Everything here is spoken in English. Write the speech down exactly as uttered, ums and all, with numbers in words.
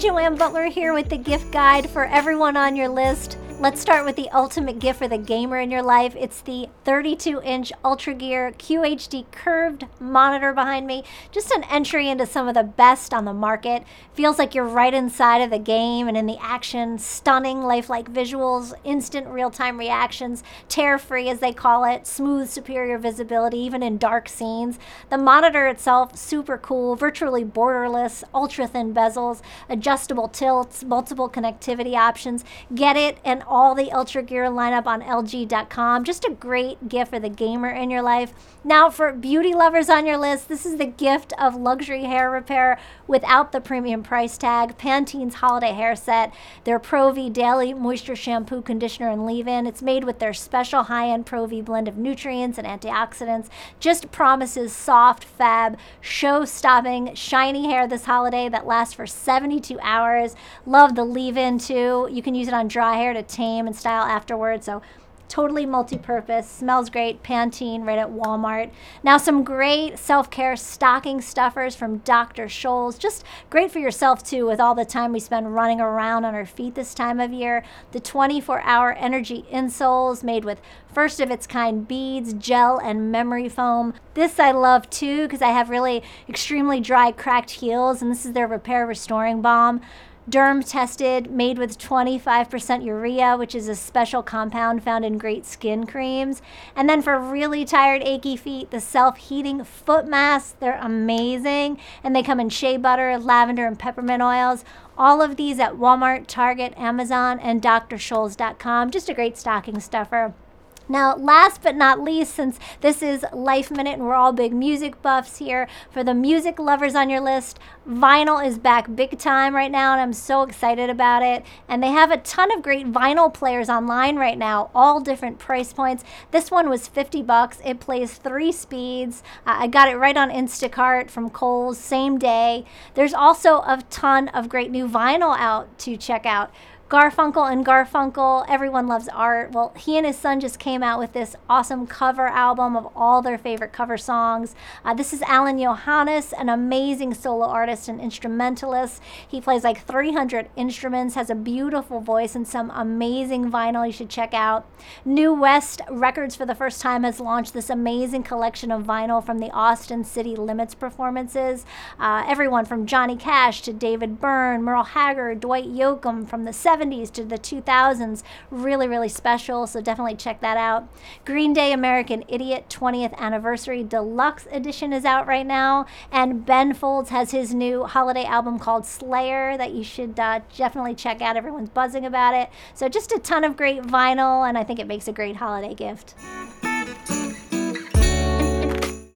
Joanne Butler here with the gift guide for everyone on your list. Let's start with the ultimate gift for the gamer in your life. It's the thirty-two inch Ultra Gear Q H D curved monitor behind me. Just an entry into some of the best on the market. Feels like you're right inside of the game and in the action. Stunning, lifelike visuals, instant real-time reactions, tear-free as they call it, smooth, superior visibility, even in dark scenes. The monitor itself, super cool, virtually borderless, ultra-thin bezels, adjustable tilts, multiple connectivity options. Get it and all the Ultra Gear lineup on L G dot com. Just a great gift for the gamer in your life. Now, for beauty lovers on your list, this is the gift of luxury hair repair without the premium price tag. Pantene's Holiday Hair Set, their Pro-V Daily Moisture Shampoo, Conditioner, and Leave-In. It's made with their special high-end Pro-V blend of nutrients and antioxidants. Just promises soft, fab, show-stopping, shiny hair this holiday that lasts for seventy-two hours. Love the Leave-In, too. You can use it on dry hair to tame and style afterwards. So totally multi-purpose, smells great. Pantene right at Walmart. Now some great self-care stocking stuffers from Doctor Scholl's. Just great for yourself too, with all the time we spend running around on our feet this time of year. The twenty-four hour energy insoles made with first of its kind beads, gel, and memory foam. This I love too because I have really extremely dry, cracked heels, and this is their repair restoring balm. Derm tested, made with twenty-five percent urea, which is a special compound found in great skin creams. And then for really tired, achy feet, the self-heating foot masks, they're amazing. And they come in shea butter, lavender, and peppermint oils. All of these at Walmart, Target, Amazon, and D R Scholl's dot com. Just a great stocking stuffer. Now, last but not least, since this is Life Minute and we're all big music buffs here, for the music lovers on your list, vinyl is back big time right now, and I'm so excited about it. And they have a ton of great vinyl players online right now, all different price points. This one was fifty bucks. It plays three speeds. Uh, I got it right on Instacart from Kohl's, same day. There's also a ton of great new vinyl out to check out. Garfunkel and Garfunkel, everyone loves art. Well, he and his son just came out with this awesome cover album of all their favorite cover songs. Uh, this is Alan Johannes, an amazing solo artist and instrumentalist. He plays like three hundred instruments, has a beautiful voice, and some amazing vinyl you should check out. New West Records for the first time has launched this amazing collection of vinyl from the Austin City Limits performances. Uh, everyone from Johnny Cash to David Byrne, Merle Haggard, Dwight Yoakam, from the seventies to the two thousands. Really, really special, so definitely check that out. Green Day American Idiot twentieth Anniversary Deluxe Edition is out right now, and Ben Folds has his new holiday album called Slayer that you should uh, definitely check out. Everyone's buzzing about it. So just a ton of great vinyl, and I think it makes a great holiday gift.